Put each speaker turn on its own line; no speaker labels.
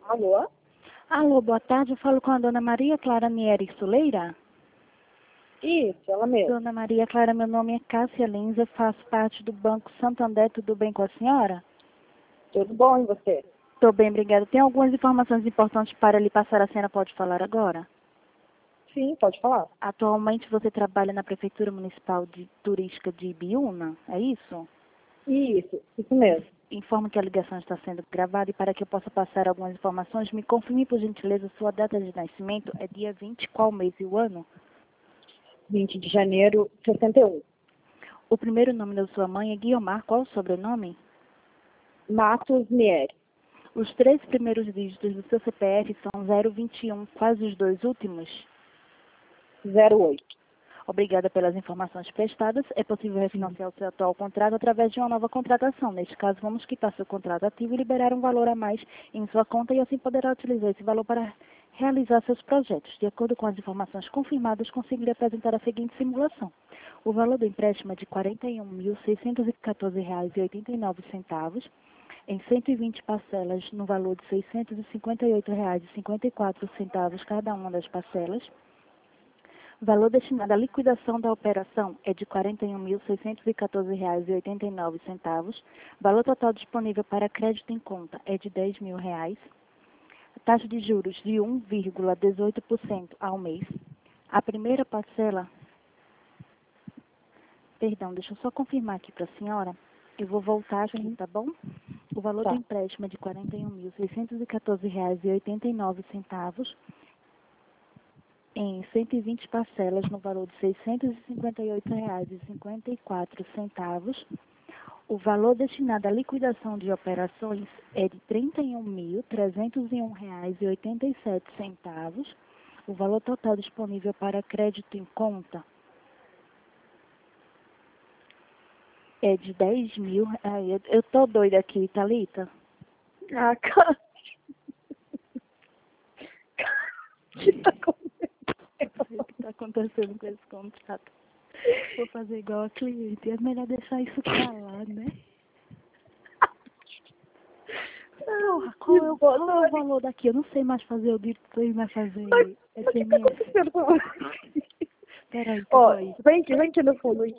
Alô?
Alô, boa tarde. Eu falo com a dona Maria Clara Nieri Soleira.
Isso, ela mesma.
Dona Maria Clara, meu nome é Cássia Lins, eu faço parte do Banco Santander. Tudo bem com a senhora?
Tudo bom e você?
Estou bem, obrigada. Tem algumas informações importantes para lhe passar. A senhora pode falar agora?
Sim, pode falar.
Atualmente você trabalha na Prefeitura Municipal Turística de Ibiúna, é isso?
Isso mesmo.
Informo que a ligação está sendo gravada e para que eu possa passar algumas informações, me confirme, por gentileza, sua data de nascimento é dia 20, qual mês e o ano?
20 de janeiro, 61.
O primeiro nome da sua mãe é Guiomar, qual o sobrenome?
Matos Nieri.
Os 3 primeiros dígitos do seu CPF são 021, quais os 2 últimos?
08.
Obrigada pelas informações prestadas. É possível refinanciar o seu atual contrato através de uma nova contratação. Neste caso, vamos quitar seu contrato ativo e liberar um valor a mais em sua conta e assim poderá utilizar esse valor para realizar seus projetos. De acordo com as informações confirmadas, conseguirei apresentar a seguinte simulação. O valor do empréstimo é de R$ 41.614,89, em 120 parcelas, no valor de R$ 658,54 cada uma das parcelas. O valor destinado à liquidação da operação é de R$ 41.614,89. Valor total disponível para crédito em conta é de R$ 10.000. Taxa de juros de 1,18% ao mês. A primeira parcela... Perdão, deixa eu só confirmar aqui para a senhora. Eu vou voltar aqui, tá bom? O valor do empréstimo é de R$ 41.614,89. Em 120 parcelas no valor de R$ 658,54. O valor destinado à liquidação de operações é de R$ 31.301,87. O valor total disponível para crédito em conta é de 10 mil. Ai, eu tô doida aqui, Thalita.
Ah, cara. O que tá acontecendo?
O que está acontecendo com esse contrato? Vou fazer igual a cliente. É melhor deixar isso pra lá, né? Porra, qual é o valor daqui? Eu não sei mais fazer o dito, sei mais fazer
Mas o que tá
SMS.
acontecendo com você?
Peraí,
Ó,
peraí.
vem aqui no fundo.